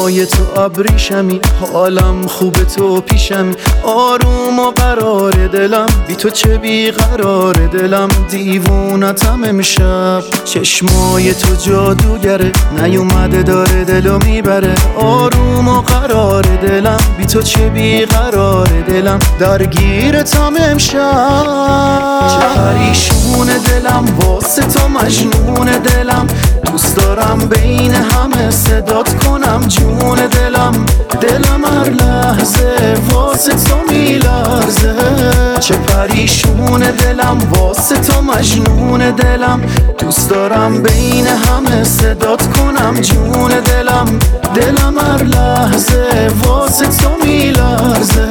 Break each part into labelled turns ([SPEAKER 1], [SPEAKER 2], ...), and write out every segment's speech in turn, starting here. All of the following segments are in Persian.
[SPEAKER 1] چشمای تو ابریشمی، حالم خوبه تو پیشمی، آروم و قرار دلم، بی تو چه بی قرار دلم، دیوونتم امشب. چشمای تو جادوگره، نیومده داره دلو میبره، آروم و قرار دلم، بی تو چه بی قرار دلم، درگیرتم امشب. چه پریشون دلم واسه تو مجنون دلم، دوست دارم بین همه صدات کنم جون دلم، دلم هر لحظه واسه تو میلرزه. چه پریشون دلم واسه تو مجنون دلم، دوست دارم بین همه صدات کنم جون دلم، دلم هر لحظه واسه تو میلرزه.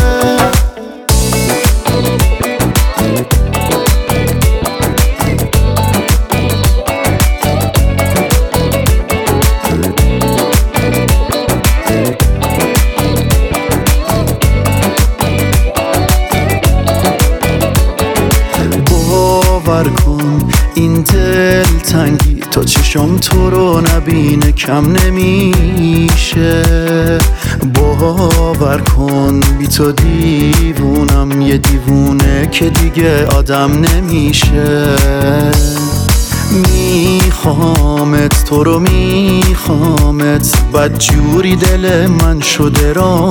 [SPEAKER 1] باور کن این دلتنگی تا چشم تو رو نبینه کم نمیشه، باور کن بی تو دیوونم، یه دیوونه که دیگه آدم نمیشه. میخوامت تو رو میخوامت، بدجوری دل من شده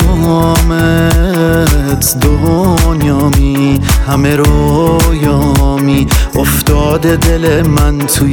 [SPEAKER 1] رامت، دنیامی همه رویامی، افتاده دل من توی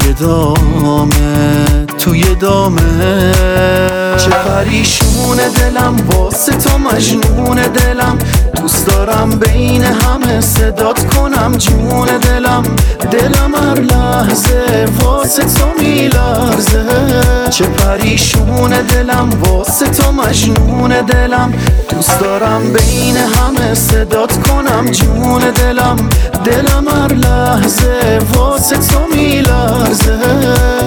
[SPEAKER 1] دامه. چه پریشون دلم واسه تو مجنون دلم، دوست دارم بین همه صدات کنم جون دلم، دلم هر لحظه واسه تو میلرزه. چه پریشون دلم واسه تو مجنون دلم، دوست دارم بین همه صدات کنم جون دلم، دلم هر لحظه واسه تو میلرزه.